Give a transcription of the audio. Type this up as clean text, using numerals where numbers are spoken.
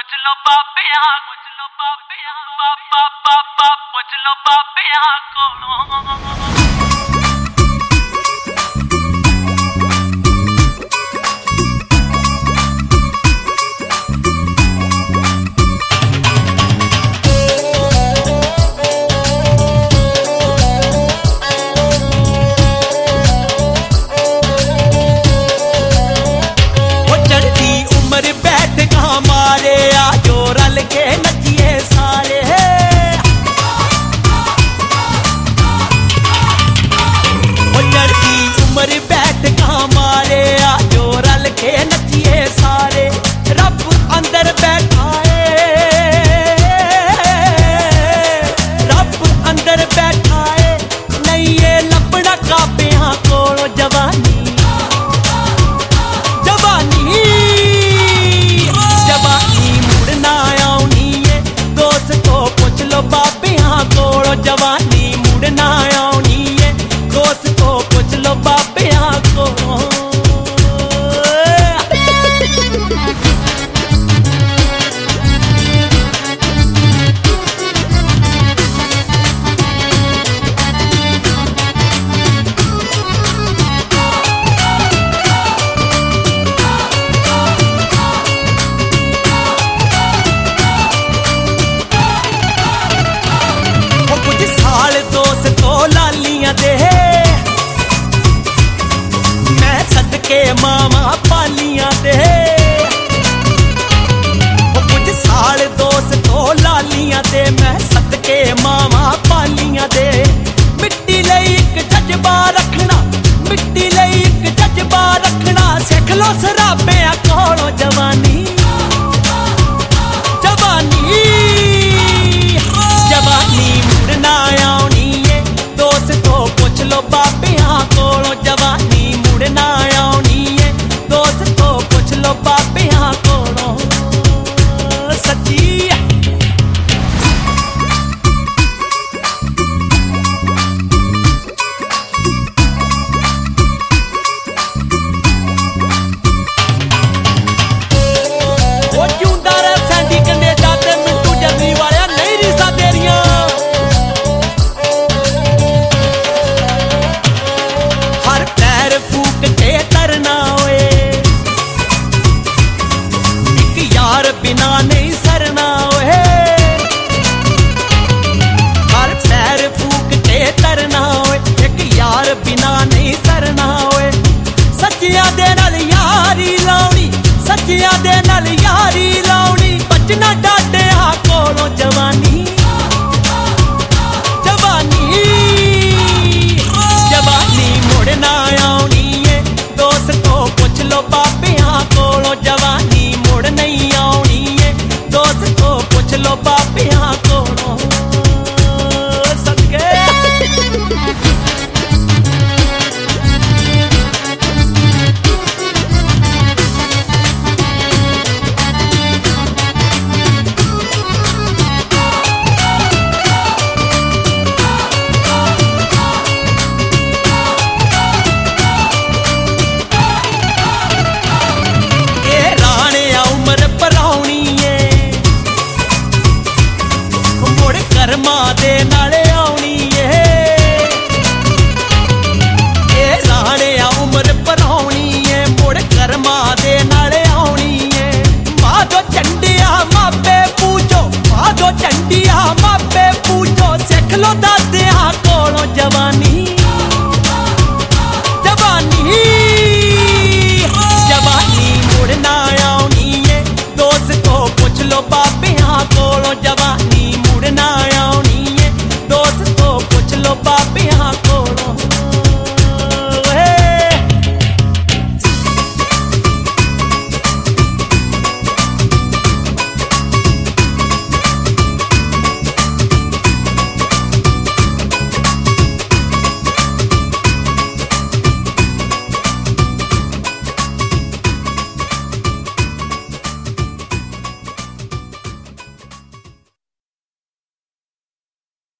ਪੁੱਛ ਲੋ ਬਾਬਿਆਂ ਪੁੱਛ ਲੋ ਬਾਬਿਆਂ ਬਾਬਾ ਪੁੱਛ ਲੋ ਬਾਬਿਆਂ ਕੋਲੋਂ। जवानी मुड़ना आनी है दोस्त को पूछ लो बाबिया को। मैं सदके मामा पालियां दे कुछ साल दोस्त तो लालियां दे मैं सदके मामा पालियां दे। मिट्टी लई एक जज्बा रखना मिट्टी लई एक जज्बा रखना सिख लो सराबियां कोलों जवानी जवानी जवानी मुड़ना आनी है दोस्त तो पूछ लो बाबियां कोलों। जवानी मुड़ना आनी है दोस्त तो पूछ लो बाबियां कोलों सच्ची। बिना नहीं सरना ओए हर पैर फूक के तरना ओए एक यार बिना नहीं सरना ओए। सच्चियां दे नाल यारी लाउनी सच्चियां दे नाल यारी लाउनी बचना